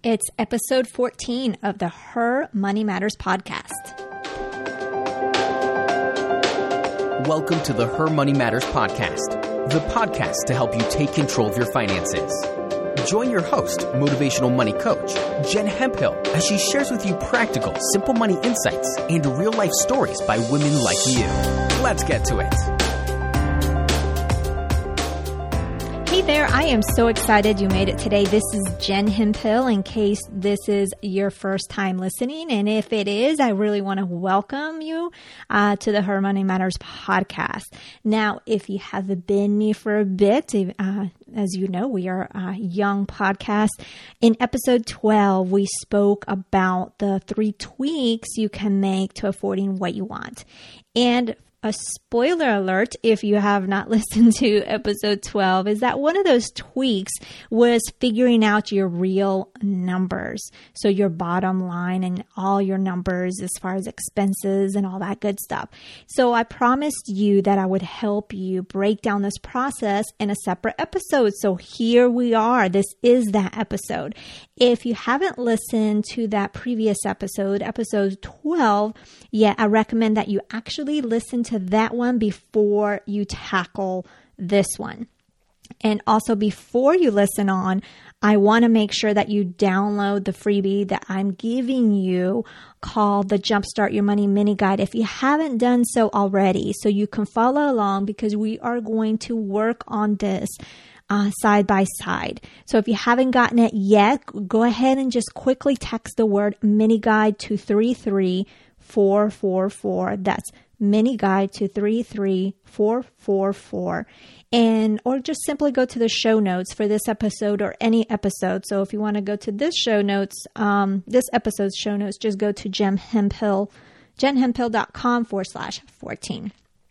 It's episode 14 of the Her Money Matters podcast. Welcome to the Her Money Matters podcast, the podcast to help you take control of your finances. Join your host, motivational money coach, Jen Hemphill, as she shares with you practical, simple money insights and real-life stories by women like you. Let's get to it. Hey there, I am so excited you made it today. This is Jen Hemphill in case this is your first time listening. And if it is, I really want to welcome you to the Her Money Matters podcast. Now, if you have been me for a bit, as you know, we are a young podcast. In episode 12, we spoke about the 3 tweaks you can make to affording what you want. And a spoiler alert, if you have not listened to episode 12, is that one of those tweaks was figuring out your real numbers. So your bottom line and all your numbers as far as expenses and all that good stuff. So I promised you that I would help you break down this process in a separate episode. So here we are. This is that episode. If you haven't listened to that previous episode, episode 12, I recommend that you actually listen to that one before you tackle this one. And also before you listen on, I want to make sure that you download the freebie that I'm giving you called the Jumpstart Your Money Mini Guide if you haven't done so already. So you can follow along because we are going to work on this side by side. So if you haven't gotten it yet, go ahead and just quickly text the word mini guide to 33444. That's mini guide to 33444. Or just simply go to the show notes for this episode or any episode. So if you want to go to this show notes, this episode's show notes, just go to jenhemphill.com/14.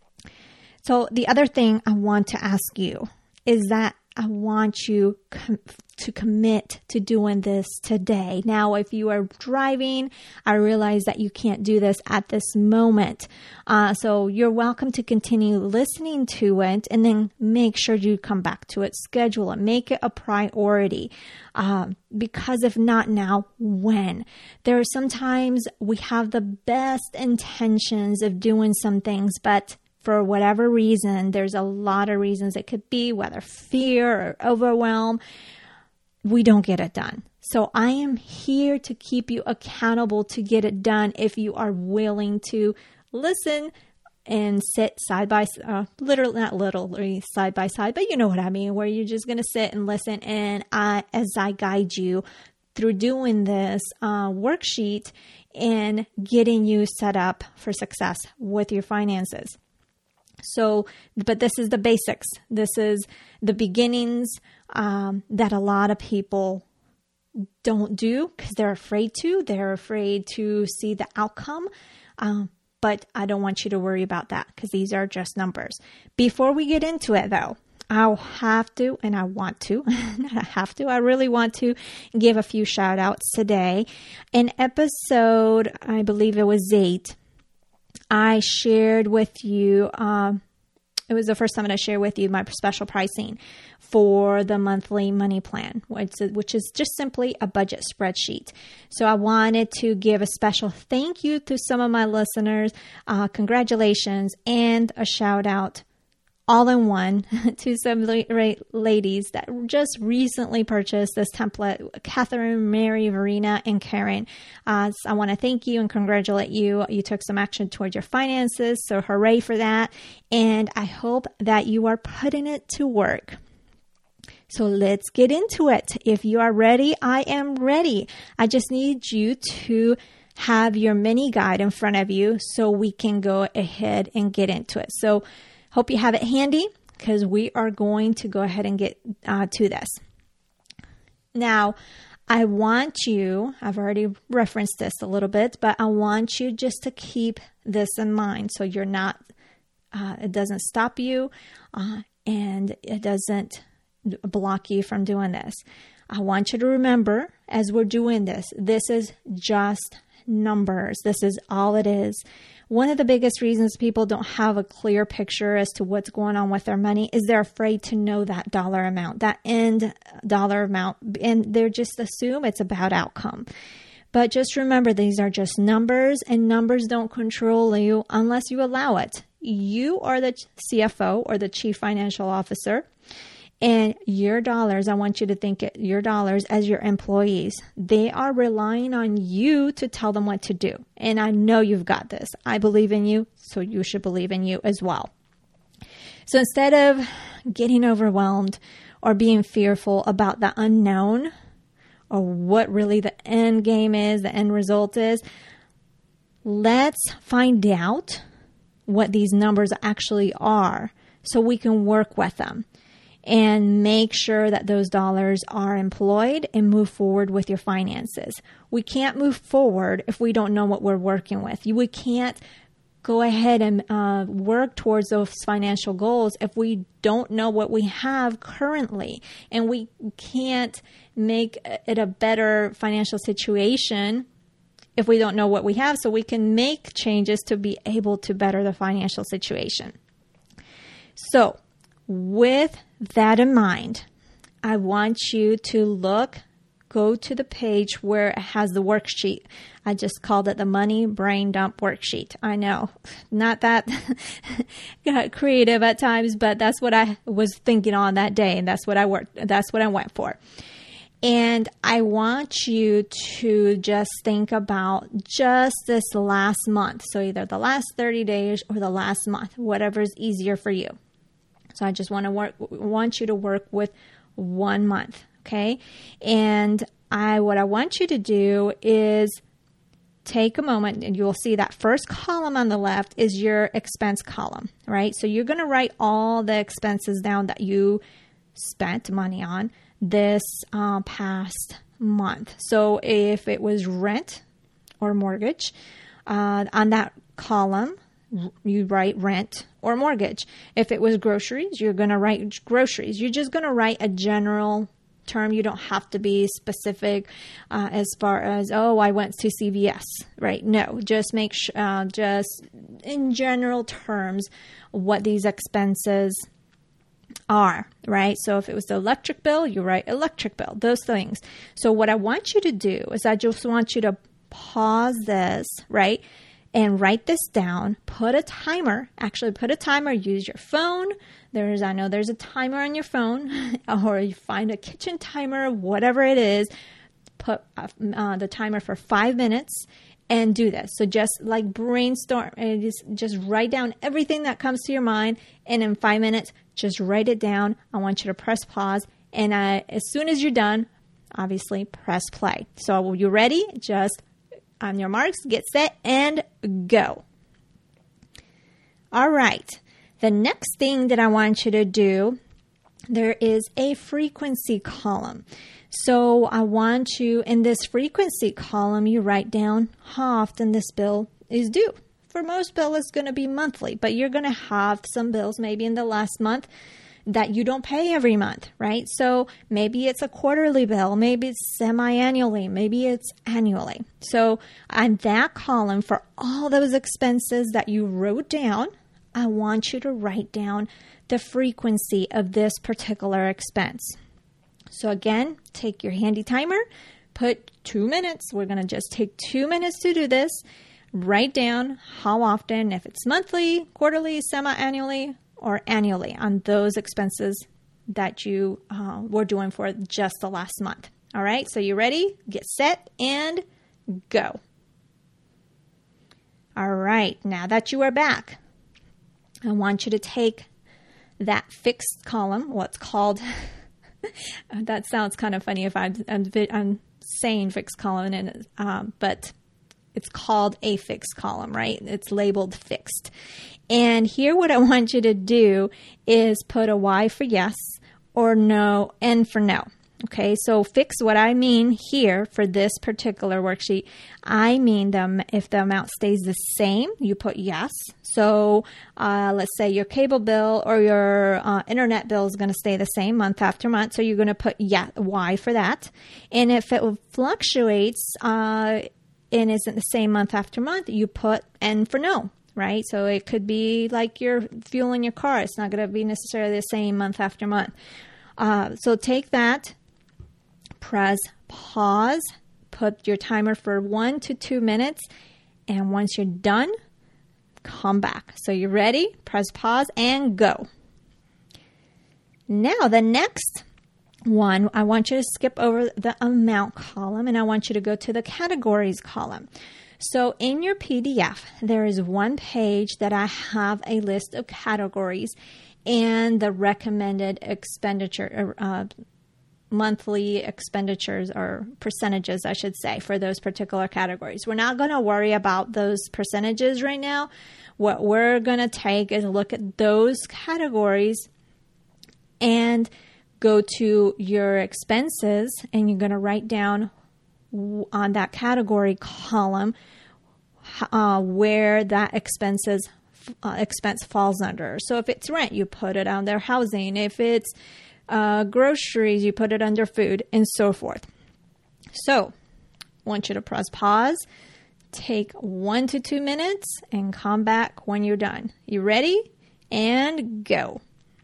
So the other thing I want to ask you is that I want you to commit to doing this today. Now, if you are driving, I realize that you can't do this at this moment. So you're welcome to continue listening to it and then make sure you come back to it, schedule it, make it a priority. Because if not now, when? There are sometimes we have the best intentions of doing some things, but for whatever reason, there's a lot of reasons it could be, whether fear or overwhelm, we don't get it done. So I am here to keep you accountable to get it done if you are willing to listen and sit side by side, not literally side by side, but you know what I mean, where you're just going to sit and listen. And as I guide you through doing this worksheet and getting you set up for success with your finances. So, but this is the basics. This is the beginnings that a lot of people don't do because they're afraid to. They're afraid to see the outcome. But I don't want you to worry about that because these are just numbers. Before we get into it, though, I'll have to, and I want to, I really want to give a few shout outs today. In episode, I believe it was 8, I shared with you, it was the first time that I shared with you my special pricing for the monthly money plan, which is just simply a budget spreadsheet. So I wanted to give a special thank you to some of my listeners, congratulations, and a shout out all in one to some ladies that just recently purchased this template, Catherine, Mary, Verena, and Karen. So I want to thank you and congratulate you. You took some action towards your finances, so hooray for that. And I hope that you are putting it to work. So let's get into it. If you are ready, I am ready. I just need you to have your mini guide in front of you so we can go ahead and get into it. So hope you have it handy because we are going to go ahead and get to this. Now, I want you, I've already referenced this a little bit, but I want you just to keep this in mind so you're not, it doesn't stop you and it doesn't block you from doing this. I want you to remember as we're doing this, this is just numbers. This is all it is. One of the biggest reasons people don't have a clear picture as to what's going on with their money is they're afraid to know that dollar amount, that end dollar amount, and they just assume it's about outcome. But just remember, these are just numbers, and numbers don't control you unless you allow it. You are the CFO or the Chief Financial Officer, and your dollars, I want you to think your dollars as your employees. They are relying on you to tell them what to do. And I know you've got this. I believe in you, so you should believe in you as well. So instead of getting overwhelmed or being fearful about the unknown or what really the end game is, the end result is, let's find out what these numbers actually are so we can work with them and make sure that those dollars are employed and move forward with your finances. We can't move forward if we don't know what we're working with. We can't go ahead and work towards those financial goals if we don't know what we have currently. And we can't make it a better financial situation if we don't know what we have, so we can make changes to be able to better the financial situation. So with that in mind, I want you to go to the page where it has the worksheet. I just called it the Money Brain Dump Worksheet. I know, not that creative at times, but that's what I was thinking on that day, and that's what I went for. And I want you to just think about just this last month. So either the last 30 days or the last month, whatever is easier for you. So I just want you to work with 1 month, okay? And what I want you to do is take a moment, and you'll see that first column on the left is your expense column, right? So you're going to write all the expenses down that you spent money on this past month. So if it was rent or mortgage, on that column, you write rent or mortgage. If it was groceries, you're going to write groceries. You're just going to write a general term. You don't have to be specific as far as, I went to CVS, right? No, just make sure, just in general terms, what these expenses are, right? So if it was the electric bill, you write electric bill, those things. So what I want you to do is I just want you to pause this, right? And write this down, put a timer, use your phone. I know there's a timer on your phone, or you find a kitchen timer, whatever it is, put the timer for 5 minutes and do this. So just like brainstorm and just write down everything that comes to your mind. And in 5 minutes, just write it down. I want you to press pause. And as soon as you're done, obviously press play. So are you ready? Just on your marks, get set, and go. All right. The next thing that I want you to do, there is a frequency column. So I want you, in this frequency column, you write down how often this bill is due. For most bills, it's going to be monthly, but you're going to have some bills maybe in the last month that you don't pay every month, right? So maybe it's a quarterly bill, maybe it's semi-annually, maybe it's annually. So on that column, for all those expenses that you wrote down, I want you to write down the frequency of this particular expense. So again, take your handy timer, put 2 minutes. We're going to just take 2 minutes to do this. Write down how often, if it's monthly, quarterly, semi-annually, or annually on those expenses that you were doing for just the last month. All right, so you ready? Get set and go. All right, now that you are back, I want you to take that fixed column, what's called, that sounds kind of funny if I'm saying fixed column, but it's called a fixed column, right? It's labeled fixed. And here what I want you to do is put a Y for yes or no, N for no. Okay, so fix, what I mean here for this particular worksheet, I mean if the amount stays the same, you put yes. So let's say your cable bill or your internet bill is going to stay the same month after month. So you're going to put Y for that. And if it fluctuates and isn't the same month after month, you put N for no. right? So it could be like your fuel in your car. It's not going to be necessarily the same month after month. So take that, press pause, put your timer for 1 to 2 minutes, and once you're done, come back. So you're ready, press pause, and go. Now the next one, I want you to skip over the amount column, and I want you to go to the categories column. So in your PDF, there is one page that I have a list of categories and the recommended expenditure, monthly expenditures or percentages, I should say, for those particular categories. We're not going to worry about those percentages right now. What we're going to take is a look at those categories and go to your expenses, and you're going to write down on that category column where that expense falls under. So if it's rent, you put it under housing. If it's groceries, you put it under food, and so forth. So I want you to press pause, take 1 to 2 minutes, and come back when you're done. You ready? And go.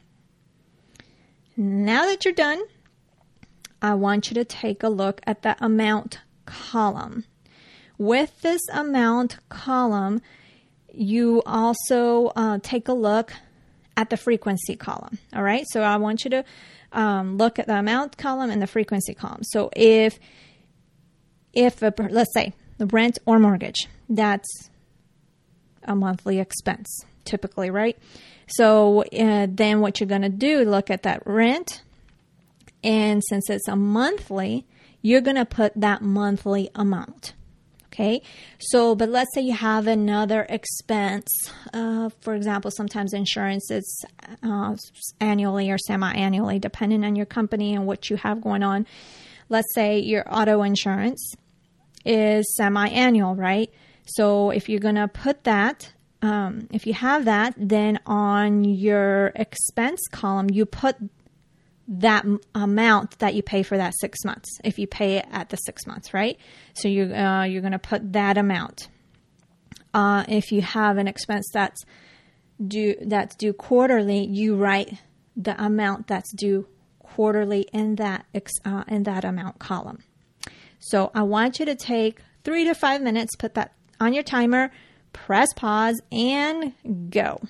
Now that you're done, I want you to take a look at the amount column. With this amount column, you also take a look at the frequency column. All right. So I want you to look at the amount column and the frequency column. So if let's say the rent or mortgage, that's a monthly expense typically, right? So then what you're going to do, look at that rent. And since it's a monthly, you're going to put that monthly amount. Okay. So, but let's say you have another expense. For example, sometimes insurance is annually or semi-annually, depending on your company and what you have going on. Let's say your auto insurance is semi-annual, right? So if you're going to put that, if you have that, then on your expense column, you put that amount that you pay for that 6 months, if you pay it at the 6 months, right? So you're going to put that amount. If you have an expense that's due quarterly, you write the amount that's due quarterly in that amount column. So I want you to take 3 to 5 minutes, put that on your timer, press pause, and go.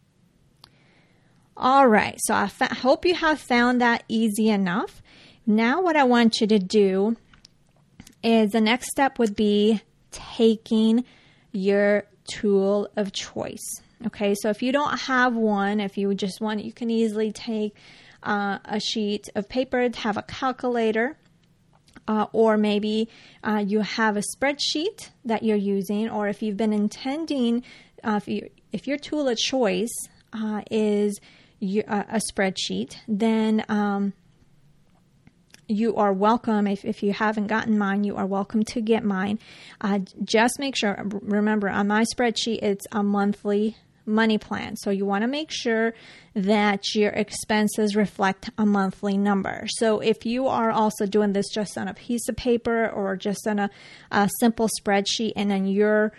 All right, so I hope you have found that easy enough. Now what I want you to do is the next step would be taking your tool of choice. Okay, so if you don't have one, if you just want, you can easily take a sheet of paper, have a calculator, or maybe you have a spreadsheet that you're using, or if you've been intending, if your tool of choice is a spreadsheet, then you are welcome. If you haven't gotten mine, you are welcome to get mine. Just make sure, remember, on my spreadsheet, it's a monthly money plan. So you want to make sure that your expenses reflect a monthly number. So if you are also doing this just on a piece of paper or just on a simple spreadsheet, and then you're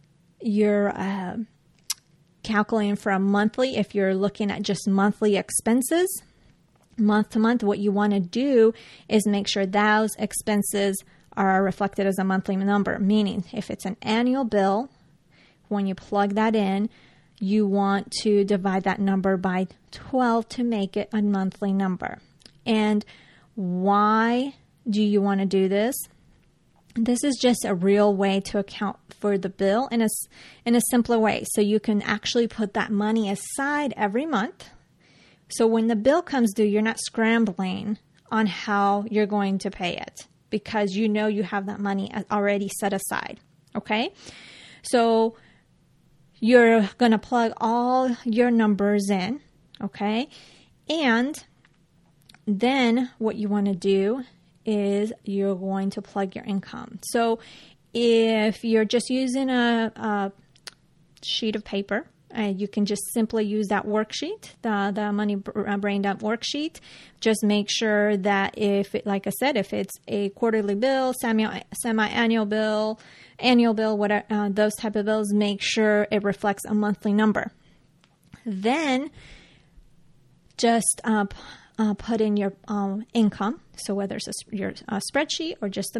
calculating for a monthly, if you're looking at just monthly expenses, month to month, what you want to do is make sure those expenses are reflected as a monthly number. Meaning, if it's an annual bill, when you plug that in, you want to divide that number by 12 to make it a monthly number. And why do you want to do this? This is just a real way to account for the bill in a simpler way. So you can actually put that money aside every month. So when the bill comes due, you're not scrambling on how you're going to pay it, because you know you have that money already set aside. Okay? So you're going to plug all your numbers in. Okay? And then what you want to do is you're going to plug your income. So if you're just using a sheet of paper, You can just simply use that worksheet, the Money Brain Dump worksheet. Just make sure that if it's a quarterly bill, semi-annual bill, annual bill, whatever, those type of bills, make sure it reflects a monthly number. Then just put in your income. So whether it's your spreadsheet or just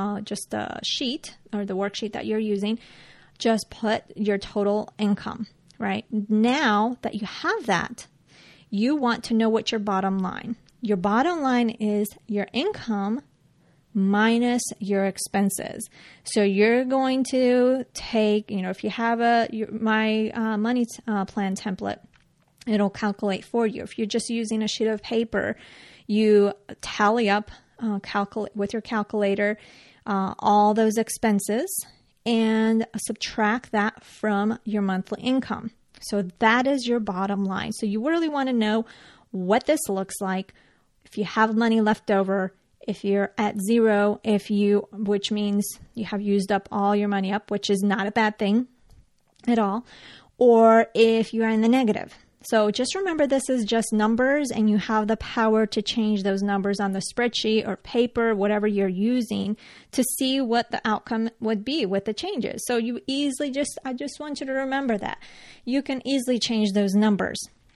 a sheet or the worksheet that you're using, just put your total income. Right now that you have that, you want to know what your bottom line. Your bottom line is your income minus your expenses. So you're going to take, if you have my money plan template, it'll calculate for you. If you're just using a sheet of paper, you tally up, calculate with your calculator, all those expenses and subtract that from your monthly income. So that is your bottom line. So you really want to know what this looks like. If you have money left over, if you're at zero, which means you have used up all your money up, which is not a bad thing at all, or if you are in the negative. So just remember, this is just numbers, and you have the power to change those numbers on the spreadsheet or paper, whatever you're using, to see what the outcome would be with the changes. So you easily I just want you to remember that. You can easily change those numbers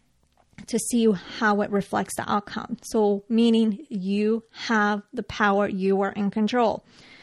to see how it reflects the outcome. So meaning you have the power, you are in control.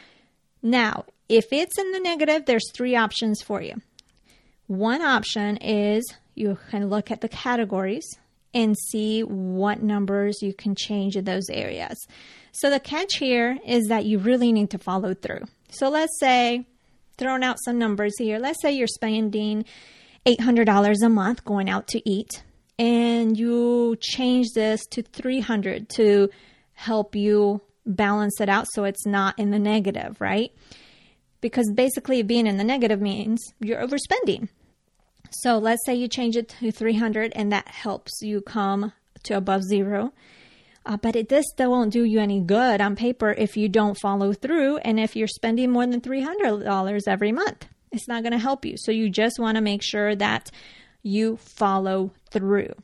Now, if it's in the negative, there's 3 options for you. One option is you can look at the categories and see what numbers you can change in those areas. So the catch here is that you really need to follow through. So let's say, throwing out some numbers here, let's say you're spending $800 a month going out to eat, and you change this to $300 to help you balance it out so it's not in the negative, right? Because basically being in the negative means you're overspending. So let's say you change it to $300 and that helps you come to above zero. But this still won't do you any good on paper if you don't follow through. And if you're spending more than $300 every month, it's not going to help you. So you just want to make sure that you follow through.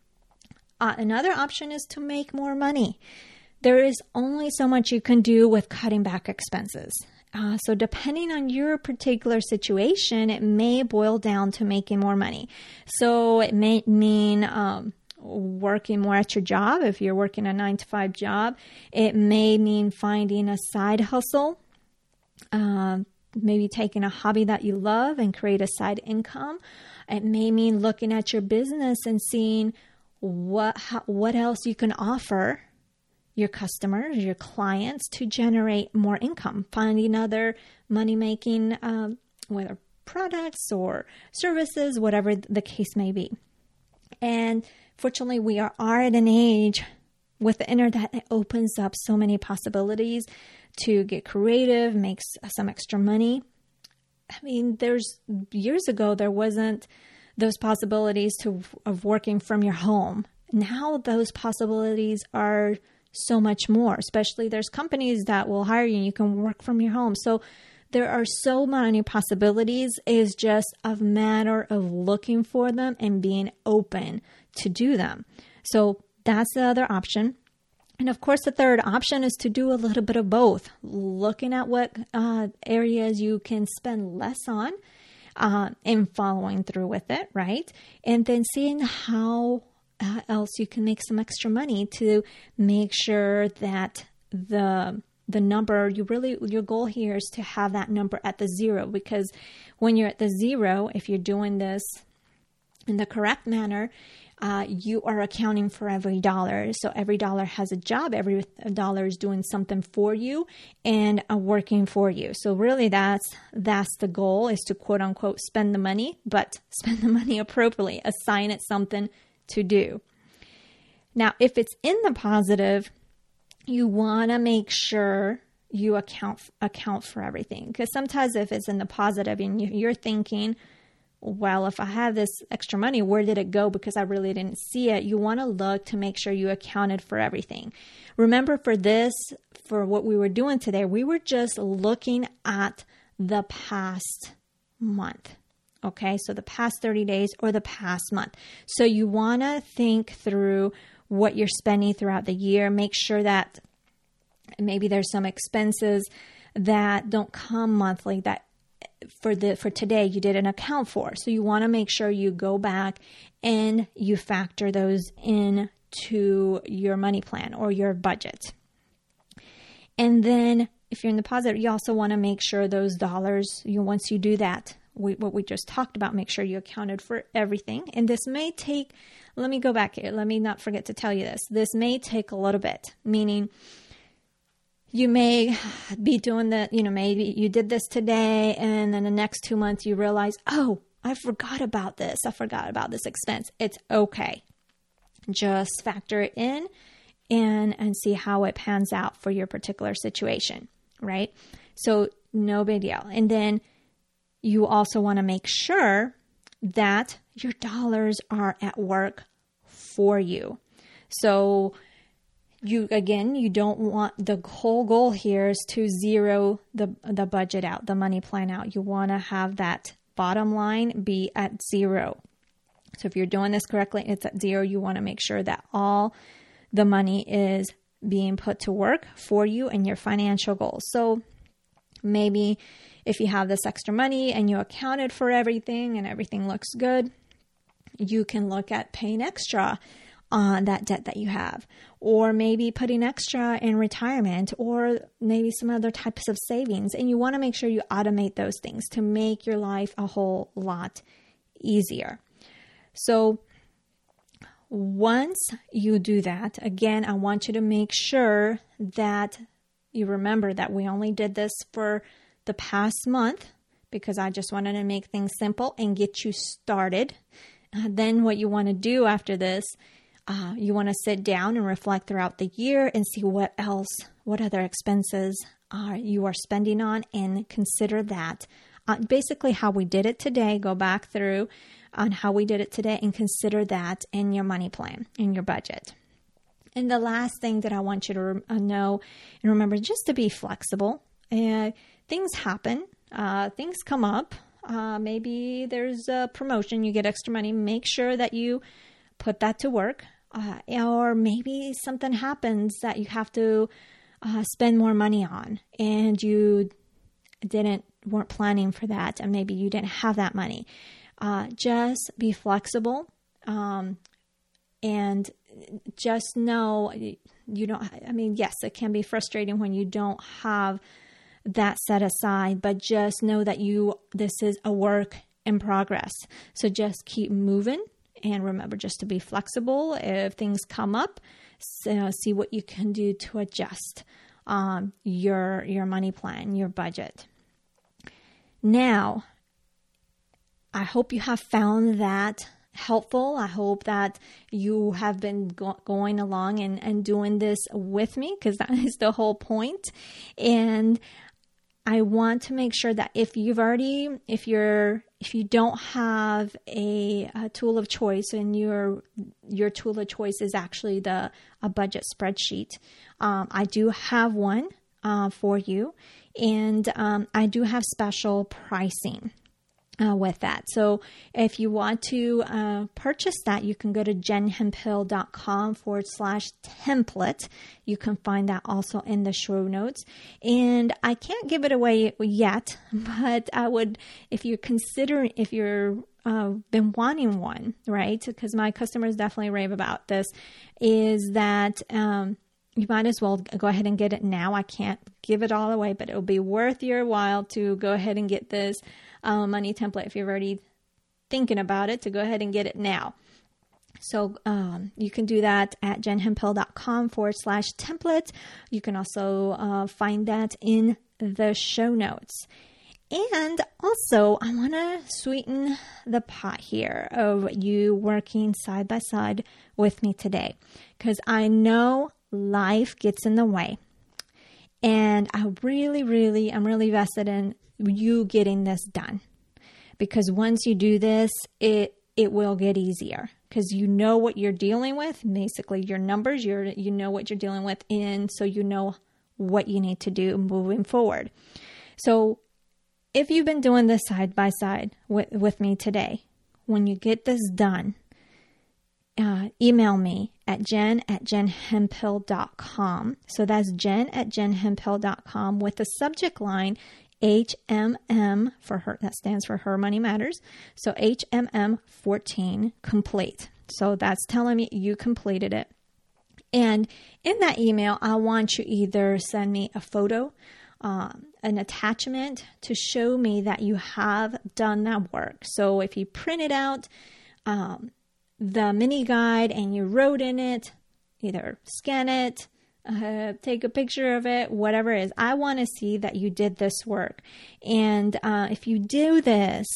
Another option is to make more money. There is only so much you can do with cutting back expenses. So depending on your particular situation, it may boil down to making more money. So it may mean working more at your job. If you're working a 9-to-5 job, it may mean finding a side hustle, maybe taking a hobby that you love and create a side income. It may mean looking at your business and seeing what else you can offer your customers, your clients, to generate more income, finding other money-making, whether products or services, whatever the case may be. And fortunately, we are at an age with the internet that opens up so many possibilities to get creative, make some extra money. I mean, years ago, there wasn't those possibilities of working from your home. Now those possibilities are so much more, especially there's companies that will hire you and you can work from your home. So there are so many possibilities. It's just a matter of looking for them and being open to do them. So that's the other option. And of course, the third option is to do a little bit of both, looking at what areas you can spend less on and following through with it, right? And then seeing how else you can make some extra money to make sure that the number, your goal here is to have that number at the zero, because when you're at the zero, if you're doing this in the correct manner, you are accounting for every dollar. So every dollar has a job. Every dollar is doing something for you and working for you. So really that's the goal, is to quote unquote spend the money, but spend the money appropriately, assign it something to do. Now, if it's in the positive, you want to make sure you account for everything. Because sometimes if it's in the positive and you're thinking, well, if I have this extra money, where did it go? Because I really didn't see it. You want to look to make sure you accounted for everything. Remember, for what we were doing today, we were just looking at the past month. Okay, so the past 30 days or the past month. So you want to think through what you're spending throughout the year. Make sure that maybe there's some expenses that don't come monthly that for today you didn't account for. So you want to make sure you go back and you factor those into your money plan or your budget. And then if you're in the positive, you also want to make sure those dollars, once you do that, what we just talked about, make sure you accounted for everything. And this may take, let me go back here. Let me not forget to tell you this. This may take a little bit, meaning you may be doing that, maybe you did this today and then the next 2 months you realize, oh, I forgot about this. I forgot about this expense. It's okay. Just factor it in and see how it pans out for your particular situation, right? So no big deal. And then you also want to make sure that your dollars are at work for you. So you don't want, the whole goal here is to zero the budget out, the money plan out. You want to have that bottom line be at zero. So if you're doing this correctly, it's at zero. You want to make sure that all the money is being put to work for you and your financial goals. So maybe if you have this extra money and you accounted for everything and everything looks good, you can look at paying extra on that debt that you have, or maybe putting extra in retirement, or maybe some other types of savings. And you want to make sure you automate those things to make your life a whole lot easier. So once you do that, again, I want you to make sure that you remember that we only did this for the past month because I just wanted to make things simple and get you started. Then what you want to do after this, you want to sit down and reflect throughout the year and see what other expenses you are spending on, and consider that. Basically how we did it today, go back through on how we did it today and consider that in your money plan, in your budget. And the last thing that I want you to know and remember, just to be flexible. Things happen, things come up. Maybe there's a promotion, you get extra money. Make sure that you put that to work. Or maybe something happens that you have to spend more money on, and you weren't planning for that, and maybe you didn't have that money. Just be flexible, and just know yes, it can be frustrating when you don't have that set aside, but just know that this is a work in progress. So just keep moving, and remember just to be flexible. If things come up, see what you can do to adjust your money plan, your budget. Now, I hope you have found that helpful. I hope that you have been going along and doing this with me, because that is the whole point. And I want to make sure that if you don't have a tool of choice, and your tool of choice is actually a budget spreadsheet, I do have one for you, and I do have special pricing with that. So if you want to purchase that, you can go to jenhemphill.com/template. You can find that also in the show notes. And I can't give it away yet, but I would, if you're been wanting one, right? Because my customers definitely rave about this, is that you might as well go ahead and get it now. I can't give it all away, but it'll be worth your while to go ahead and get this money template if you're already thinking about it, to go ahead and get it now. So you can do that at jenhemphill.com/template. You can also find that in the show notes. And also, I want to sweeten the pot here of you working side by side with me today, because I know life gets in the way. And I'm really vested in you getting this done, because once you do this, it will get easier, because you know what you're dealing with, basically your numbers, you know what you're dealing with, and so you know what you need to do moving forward. So if you've been doing this side by side with me today, when you get this done, email me at jen@jenhemphill.com. So that's jen@jenhemphill.com with the subject line HMM for her. That stands for Her Money Matters. So HMM 14 complete. So that's telling me you completed it. And in that email, I want you either send me a photo, an attachment to show me that you have done that work. So if you printed out the mini guide and you wrote in it, either scan it, take a picture of it, whatever it is. I want to see that you did this work. And if you do this,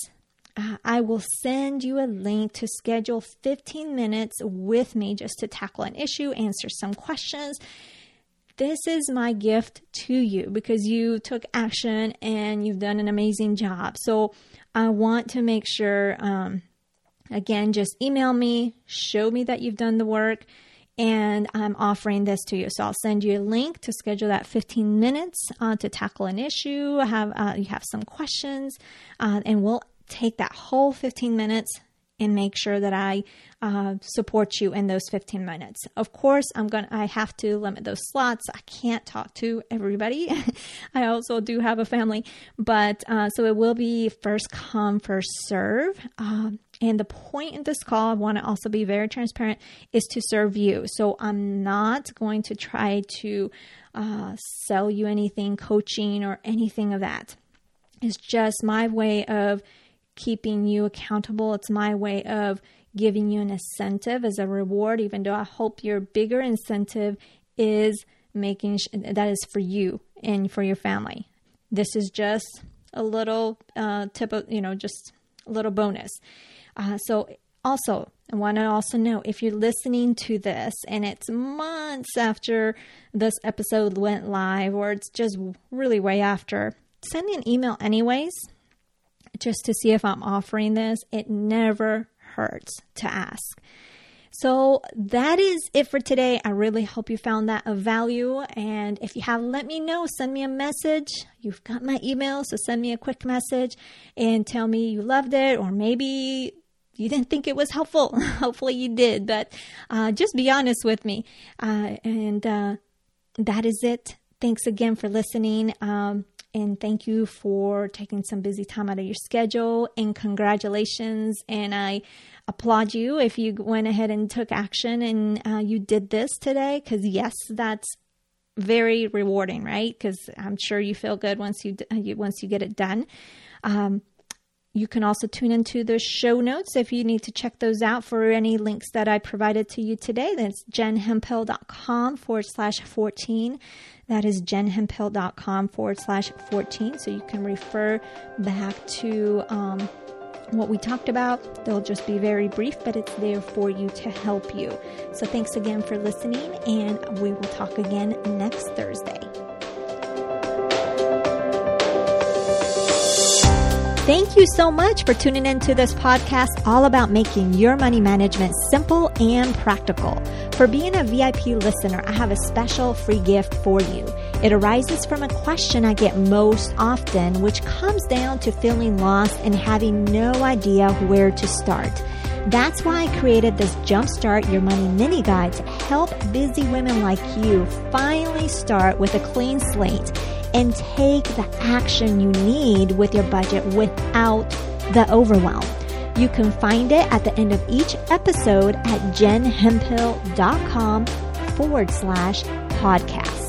I will send you a link to schedule 15 minutes with me just to tackle an issue, answer some questions. This is my gift to you because you took action and you've done an amazing job. So I want to make sure, again, just email me, show me that you've done the work, and I'm offering this to you. So I'll send you a link to schedule that 15 minutes to tackle an issue. You have some questions, and we'll take that whole 15 minutes and make sure that I support you in those 15 minutes. Of course, I have to limit those slots. I can't talk to everybody. I also do have a family, but so it will be first come, first serve. And the point in this call, I want to also be very transparent, is to serve you. So I'm not going to try to sell you anything, coaching or anything of that. It's just my way of keeping you accountable. It's my way of giving you an incentive as a reward, even though I hope your bigger incentive is making that is for you and for your family. This is just a little tip of, just a little bonus. So also, I want to also know if you're listening to this and it's months after this episode went live, or it's just really way after, send me an email anyways, just to see if I'm offering this. It never hurts to ask. So that is it for today. I really hope you found that of value. And if you have, let me know. Send me a message. You've got my email, so send me a quick message and tell me you loved it, or maybe you didn't think it was helpful. Hopefully you did, but just be honest with me. And that is it. Thanks again for listening. And thank you for taking some busy time out of your schedule, and congratulations. And I applaud you if you went ahead and took action and you did this today, because yes, that's very rewarding, right? Because I'm sure you feel good once you get it done. You can also tune into the show notes if you need to check those out for any links that I provided to you today. That's jenhemphill.com/14. That is jenhemphill.com/14. So you can refer back to what we talked about. They'll just be very brief, but it's there for you to help you. So thanks again for listening, and we will talk again next Thursday. Thank you so much for tuning into this podcast all about making your money management simple and practical. For being a VIP listener, I have a special free gift for you. It arises from a question I get most often, which comes down to feeling lost and having no idea where to start. That's why I created this Jumpstart Your Money mini guide to help busy women like you finally start with a clean slate and take the action you need with your budget without the overwhelm. You can find it at the end of each episode at jenhemphill.com/podcast.